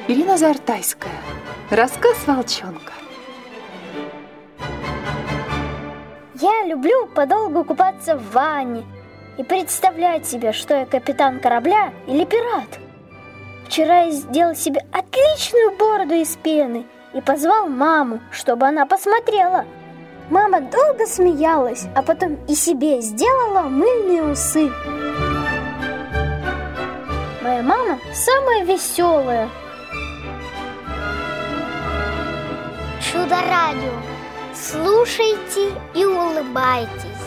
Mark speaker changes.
Speaker 1: Ирина Зартайская. Рассказ «Волчонка».
Speaker 2: Я люблю подолгу купаться в ванне и представлять себе, что я капитан корабля или пират. Вчера я сделал себе отличную бороду из пены и позвал маму, чтобы она посмотрела. Мама долго смеялась, а потом и себе сделала мыльные усы. Моя мама самая веселая.
Speaker 3: Чудо-радио. Слушайте и улыбайтесь.